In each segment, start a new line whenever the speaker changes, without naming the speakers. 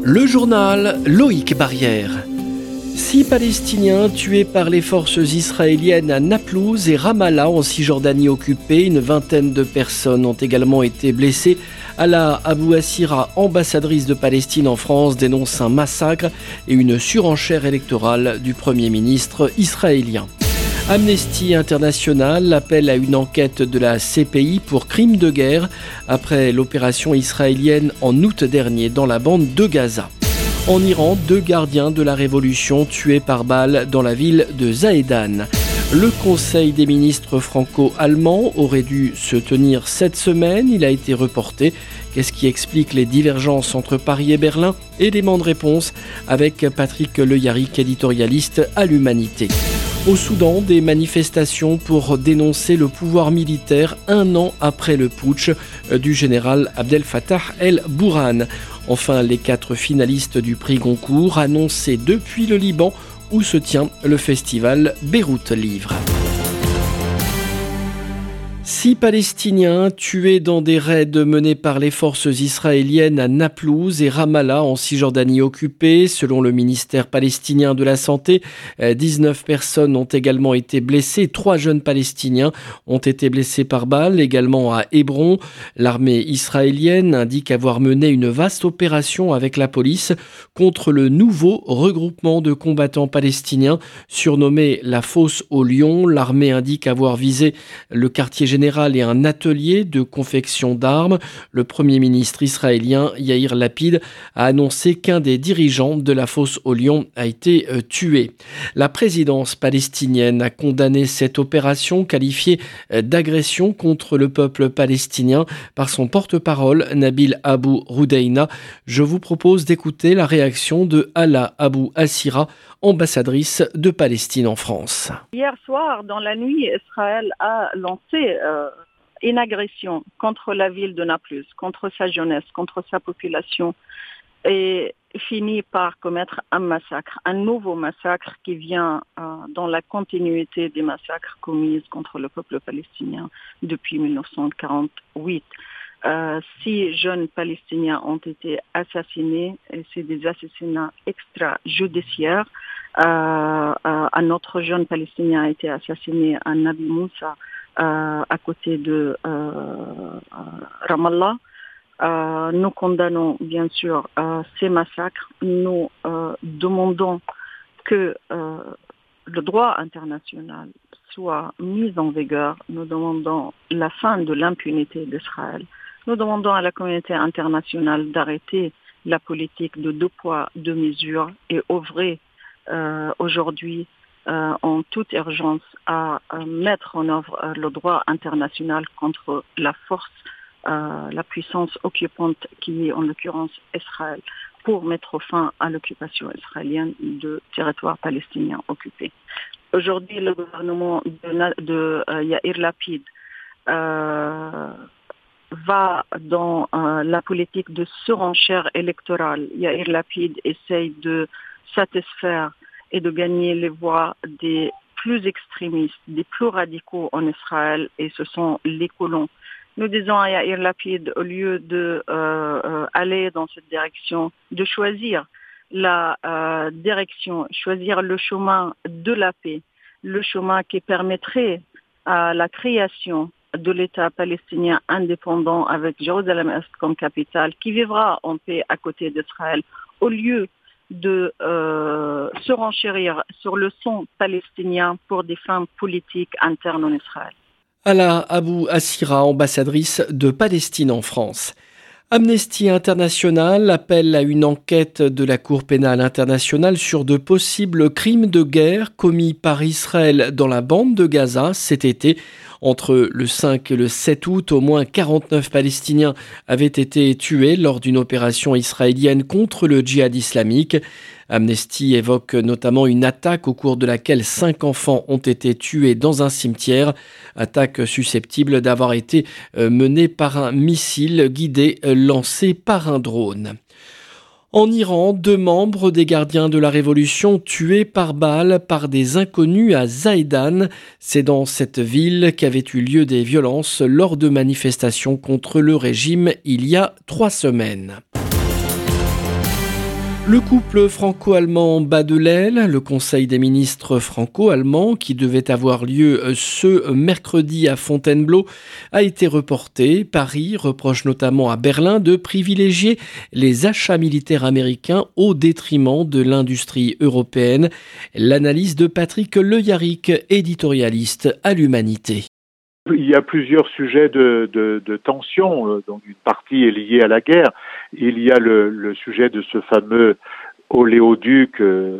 Le journal Loïc Barrière. 6 Palestiniens tués par les forces israéliennes à Naplouse et Ramallah en Cisjordanie occupée. Une vingtaine de personnes ont également été blessées. Hala Abou Assira, ambassadrice de Palestine en France, dénonce un massacre et une surenchère électorale du Premier ministre israélien. Amnesty International appelle à une enquête de la CPI pour crimes de guerre après l'opération israélienne en août dernier dans la bande de Gaza. En Iran, 2 gardiens de la révolution tués par balle dans la ville de Zahedan. Le Conseil des ministres franco-allemands aurait dû se tenir cette semaine. Il a été reporté. Qu'est-ce qui explique les divergences entre Paris et Berlin ? Élément de réponse avec Patrick Leyaric, éditorialiste à l'Humanité. Au Soudan, des manifestations pour dénoncer le pouvoir militaire un an après le putsch du général Abdel Fattah el-Bourhan. Enfin, les 4 finalistes du prix Goncourt annoncés depuis le Liban où se tient le festival Beyrouth Livre. 6 Palestiniens tués dans des raids menés par les forces israéliennes à Naplouse et Ramallah en Cisjordanie occupée. Selon le ministère palestinien de la Santé, 19 personnes ont également été blessées. 3 jeunes Palestiniens ont été blessés par balle, également à Hébron. L'armée israélienne indique avoir mené une vaste opération avec la police contre le nouveau regroupement de combattants palestiniens surnommé la Fosse aux Lions. L'armée indique avoir visé le quartier général et un atelier de confection d'armes. Le Premier ministre israélien Yair Lapid a annoncé qu'un des dirigeants de la Fosse aux Lions a été tué. La présidence palestinienne a condamné cette opération qualifiée d'agression contre le peuple palestinien par son porte-parole Nabil Abou Roudeina. Je vous propose d'écouter la réaction de Hala Abou Assira, ambassadrice de Palestine en France.
Hier soir, dans la nuit, Israël a lancé une agression contre la ville de Naplouse, contre sa jeunesse, contre sa population, et finit par commettre un massacre, un nouveau massacre qui vient dans la continuité des massacres commis contre le peuple palestinien depuis 1948. 6 jeunes Palestiniens ont été assassinés et c'est des assassinats extrajudiciaires. Un autre jeune Palestinien a été assassiné à Nabi Moussa à côté de Ramallah. Nous condamnons bien sûr ces massacres. Nous demandons que le droit international soit mis en vigueur. Nous demandons la fin de l'impunité d'Israël. Nous demandons à la communauté internationale d'arrêter la politique de 2 poids, 2 mesures et œuvrer aujourd'hui en toute urgence à mettre en œuvre le droit international contre la force, la puissance occupante qui est en l'occurrence Israël, pour mettre fin à l'occupation israélienne de territoires palestiniens occupés. Aujourd'hui, le gouvernement de Yair Lapid va dans la politique de surenchère électorale. Yair Lapid essaye de satisfaire et de gagner les voix des plus extrémistes, des plus radicaux en Israël, et ce sont les colons. Nous disons à Yair Lapid, au lieu de aller dans cette direction, de choisir la direction, choisir le chemin de la paix, le chemin qui permettrait à la création de l'État palestinien indépendant avec Jérusalem-Est comme capitale, qui vivra en paix à côté d'Israël, au lieu de se renchérir sur le son palestinien pour des fins politiques internes en Israël.
Hala Abou Assira, ambassadrice de Palestine en France. Amnesty International appelle à une enquête de la Cour pénale internationale sur de possibles crimes de guerre commis par Israël dans la bande de Gaza cet été. Entre le 5 et le 7 août, au moins 49 Palestiniens avaient été tués lors d'une opération israélienne contre le djihad islamique. Amnesty évoque notamment une attaque au cours de laquelle 5 enfants ont été tués dans un cimetière. Attaque susceptible d'avoir été menée par un missile guidé lancé par un drone. En Iran, 2 membres des gardiens de la Révolution tués par balle par des inconnus à Zahedan. C'est dans cette ville qu'avaient eu lieu des violences lors de manifestations contre le régime il y a 3 semaines. Le couple franco-allemand bat de l'aile. Le Conseil des ministres franco-allemands, qui devait avoir lieu ce mercredi à Fontainebleau, a été reporté. Paris reproche notamment à Berlin de privilégier les achats militaires américains au détriment de l'industrie européenne. L'analyse de Patrick Le Yarrick, éditorialiste à l'Humanité.
Il y a plusieurs sujets de tension, donc une partie est liée à la guerre. Il y a le sujet de ce fameux oléoduc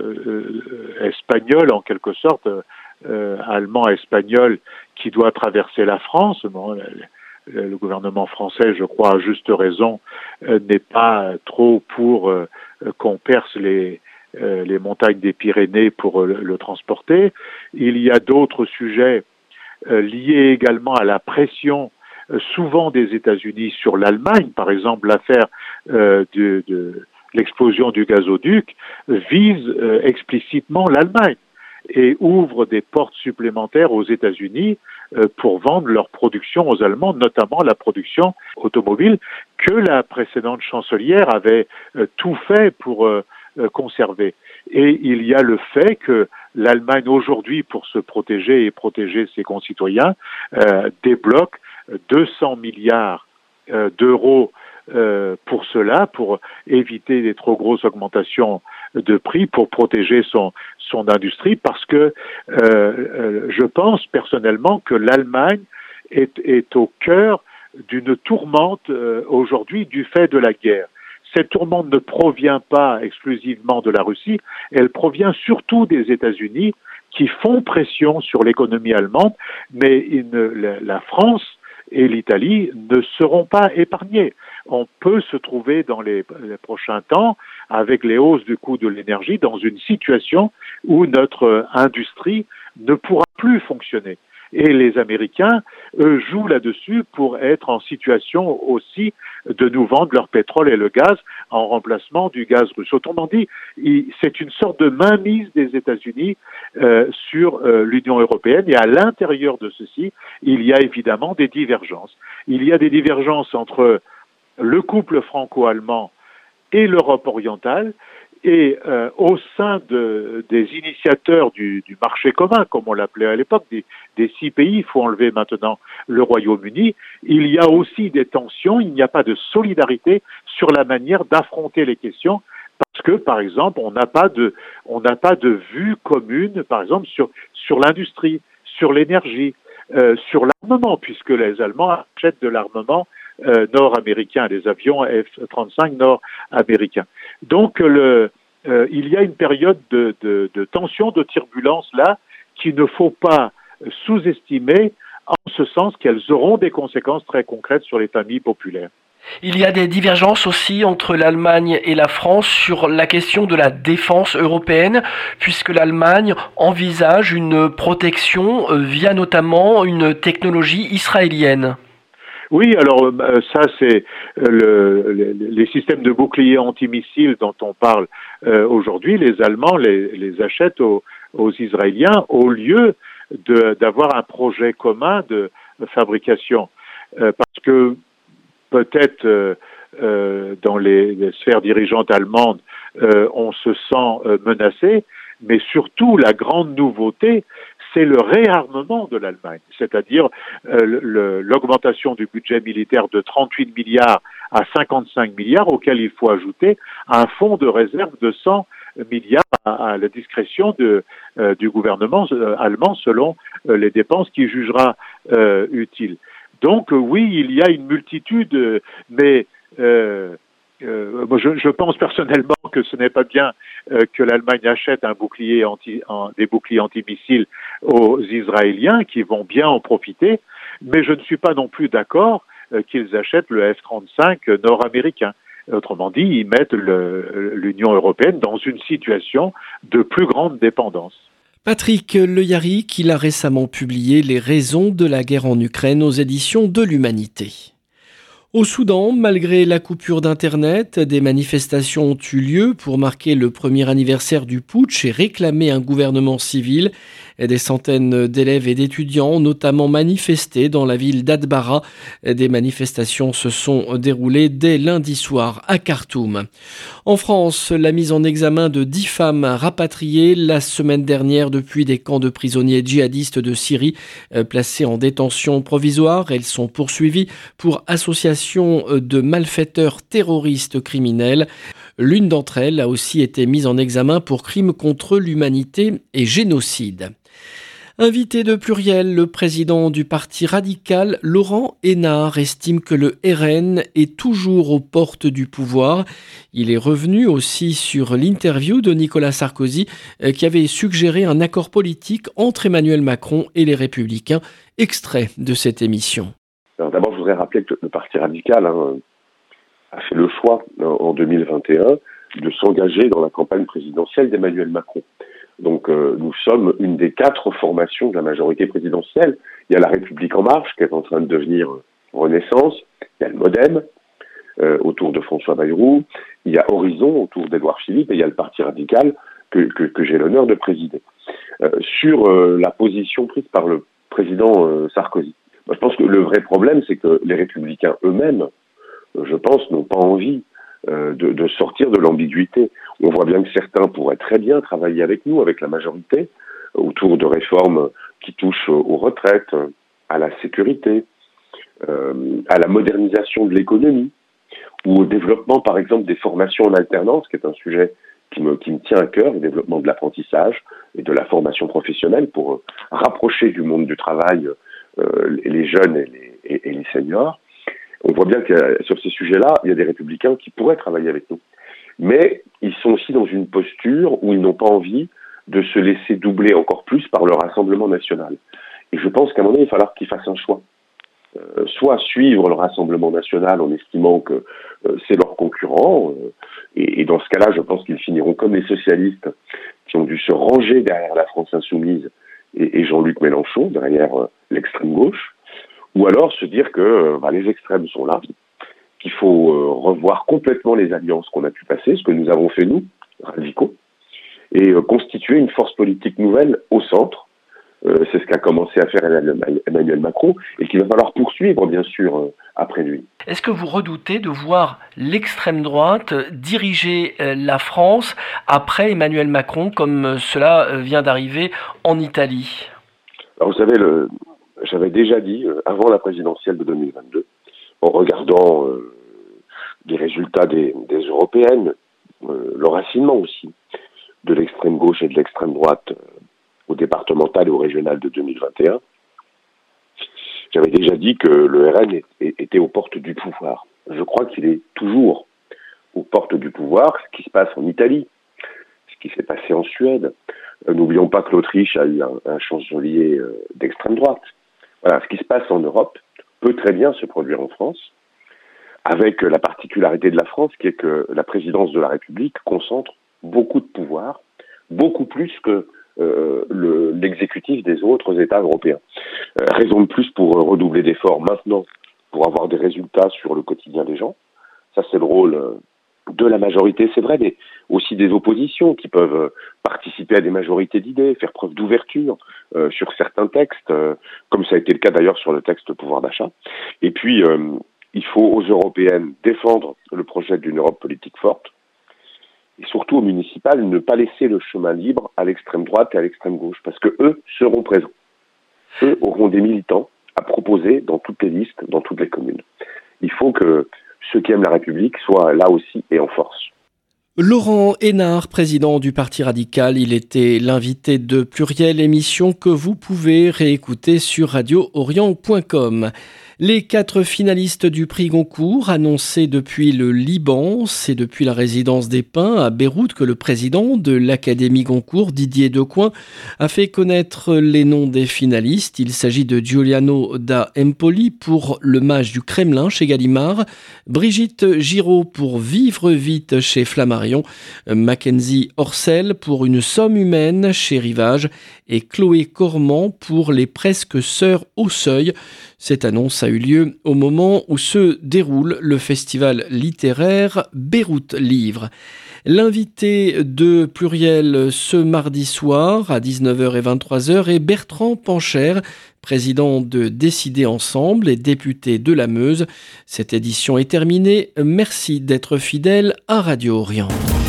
espagnol, en quelque sorte, allemand-espagnol, qui doit traverser la France. Bon, le gouvernement français, je crois à juste raison, n'est pas trop pour qu'on perce les montagnes des Pyrénées pour le transporter. Il y a d'autres sujets lié également à la pression souvent des États-Unis sur l'Allemagne. Par exemple, l'affaire de l'explosion du gazoduc vise explicitement l'Allemagne et ouvre des portes supplémentaires aux États-Unis pour vendre leur production aux Allemands, notamment la production automobile que la précédente chancelière avait tout fait pour conserver. Et il y a le fait que l'Allemagne aujourd'hui, pour se protéger et protéger ses concitoyens, débloque 200 milliards d'euros pour cela, pour éviter des trop grosses augmentations de prix, pour protéger son industrie, parce que je pense personnellement que l'Allemagne est au cœur d'une tourmente aujourd'hui du fait de la guerre. Cette tourmente ne provient pas exclusivement de la Russie, elle provient surtout des États-Unis qui font pression sur l'économie allemande, mais la France et l'Italie ne seront pas épargnés. On peut se trouver dans les prochains temps, avec les hausses du coût de l'énergie, dans une situation où notre industrie ne pourra plus fonctionner. Et les Américains, eux, jouent là-dessus pour être en situation aussi de nous vendre leur pétrole et le gaz en remplacement du gaz russe. Autrement dit, c'est une sorte de mainmise des États-Unis sur l'Union européenne, et à l'intérieur de ceci, il y a évidemment des divergences. Il y a des divergences entre le couple franco-allemand et l'Europe orientale, et au sein des initiateurs du marché commun, comme on l'appelait à l'époque, des 6 pays, il faut enlever maintenant le Royaume-Uni, il y a aussi des tensions, il n'y a pas de solidarité sur la manière d'affronter les questions, parce que, par exemple, on n'a pas de vue commune, par exemple, sur l'industrie, sur l'énergie, sur l'armement, puisque les Allemands achètent de l'armement nord-américain, des avions F-35 nord-américains. Donc, il y a une période de tension, de turbulence là, qu'il ne faut pas sous-estimer, en ce sens qu'elles auront des conséquences très concrètes sur les familles populaires.
Il y a des divergences aussi entre l'Allemagne et la France sur la question de la défense européenne, puisque l'Allemagne envisage une protection via notamment une technologie israélienne.
Oui, alors ça c'est les systèmes de boucliers antimissiles dont on parle aujourd'hui. Les Allemands les achètent aux Israéliens au lieu d'avoir un projet commun de fabrication, parce que peut-être dans les sphères dirigeantes allemandes on se sent menacé, mais surtout la grande nouveauté, c'est le réarmement de l'Allemagne, c'est-à-dire l'augmentation du budget militaire de 38 milliards à 55 milliards, auquel il faut ajouter un fonds de réserve de 100 milliards à la discrétion du gouvernement allemand selon les dépenses qu'il jugera utiles. Donc oui, il y a une multitude, mais moi, je pense personnellement que ce n'est pas bien que l'Allemagne achète des boucliers antimissiles aux Israéliens qui vont bien en profiter, mais je ne suis pas non plus d'accord qu'ils achètent le F-35 nord-américain. Autrement dit, ils mettent l'Union européenne dans une situation de plus grande dépendance.
Patrick Le Yarrick, il a récemment publié Les raisons de la guerre en Ukraine aux éditions de l'Humanité. Au Soudan, malgré la coupure d'Internet, des manifestations ont eu lieu pour marquer le premier anniversaire du putsch et réclamer un gouvernement civil. Des centaines d'élèves et d'étudiants ont notamment manifesté dans la ville d'Atbara. Des manifestations se sont déroulées dès lundi soir à Khartoum. En France, la mise en examen de 10 femmes rapatriées la semaine dernière depuis des camps de prisonniers djihadistes de Syrie placées en détention provisoire. Elles sont poursuivies pour association de malfaiteurs terroristes criminels. L'une d'entre elles a aussi été mise en examen pour crimes contre l'humanité et génocide. Invité de Pluriel, le président du parti radical, Laurent Hénart, estime que le RN est toujours aux portes du pouvoir. Il est revenu aussi sur l'interview de Nicolas Sarkozy qui avait suggéré un accord politique entre Emmanuel Macron et les Républicains. Extrait de cette émission.
Alors d'abord, je voudrais rappeler que le parti radical a fait le choix en 2021 de s'engager dans la campagne présidentielle d'Emmanuel Macron. Donc nous sommes une des 4 formations de la majorité présidentielle. Il y a la République en marche qui est en train de devenir Renaissance, il y a le MoDem autour de François Bayrou, il y a Horizon autour d'Édouard Philippe et il y a le Parti radical que j'ai l'honneur de présider. Sur la position prise par le président Sarkozy. Moi, je pense que le vrai problème, c'est que les Républicains eux-mêmes, je pense, n'ont pas envie de sortir de l'ambiguïté. On voit bien que certains pourraient très bien travailler avec nous, avec la majorité, autour de réformes qui touchent aux retraites, à la sécurité, à la modernisation de l'économie, ou au développement, par exemple, des formations en alternance, qui est un sujet qui me tient à cœur, le développement de l'apprentissage et de la formation professionnelle pour rapprocher du monde du travail les jeunes et les seniors. On voit bien que sur ces sujets-là, il y a des républicains qui pourraient travailler avec nous. Mais ils sont aussi dans une posture où ils n'ont pas envie de se laisser doubler encore plus par le Rassemblement national. Et je pense qu'à un moment donné, il va falloir qu'ils fassent un choix. Soit suivre le Rassemblement national en estimant que c'est leur concurrent, et dans ce cas-là, je pense qu'ils finiront comme les socialistes qui ont dû se ranger derrière la France insoumise et Jean-Luc Mélenchon, derrière l'extrême gauche, ou alors se dire que les extrêmes sont là, qu'il faut revoir complètement les alliances qu'on a pu passer, ce que nous avons fait nous, radicaux, et constituer une force politique nouvelle au centre. C'est ce qu'a commencé à faire Emmanuel Macron et qu'il va falloir poursuivre, bien sûr, après lui.
Est-ce que vous redoutez de voir l'extrême droite diriger la France après Emmanuel Macron, comme cela vient d'arriver en Italie ?
Alors, vous savez, j'avais déjà dit, avant la présidentielle de 2022, en regardant les résultats des européennes, le racinement aussi de l'extrême gauche et de l'extrême droite au départemental et au régional de 2021, j'avais déjà dit que le RN était aux portes du pouvoir. Je crois qu'il est toujours aux portes du pouvoir, ce qui se passe en Italie, ce qui s'est passé en Suède. N'oublions pas que l'Autriche a eu un chancelier d'extrême droite. Voilà, ce qui se passe en Europe peut très bien se produire en France, avec la particularité de la France qui est que la présidence de la République concentre beaucoup de pouvoir, beaucoup plus que l'exécutif des autres États européens. Raison de plus pour redoubler d'efforts maintenant, pour avoir des résultats sur le quotidien des gens. Ça, c'est le rôle de la majorité, c'est vrai, mais aussi des oppositions qui peuvent participer à des majorités d'idées, faire preuve d'ouverture sur certains textes, comme ça a été le cas d'ailleurs sur le texte pouvoir d'achat. Et puis, il faut aux Européennes défendre le projet d'une Europe politique forte, et surtout aux municipales, ne pas laisser le chemin libre à l'extrême droite et à l'extrême gauche, parce que eux seront présents. Eux auront des militants à proposer dans toutes les listes, dans toutes les communes. Il faut que ceux qui aiment la République soient là aussi et en force.
Laurent Hénart, président du Parti radical, il était l'invité de Pluriel, émission que vous pouvez réécouter sur radioorient.com. Les 4 finalistes du prix Goncourt, annoncés depuis le Liban, c'est depuis la résidence des Pins à Beyrouth que le président de l'Académie Goncourt, Didier Decoing, a fait connaître les noms des finalistes. Il s'agit de Giuliano da Empoli pour Le Mage du Kremlin chez Gallimard, Brigitte Giraud pour Vivre vite chez Flammarion, Mackenzie Orsel pour Une somme humaine chez Rivage et Chloé Cormand pour Les presque sœurs au seuil. Cette annonce a eu lieu au moment où se déroule le festival littéraire Beyrouth Livre. L'invité de Pluriel ce mardi soir à 19h et 23h est Bertrand Pancher, président de Décider Ensemble et député de la Meuse. Cette édition est terminée. Merci d'être fidèle à Radio Orient.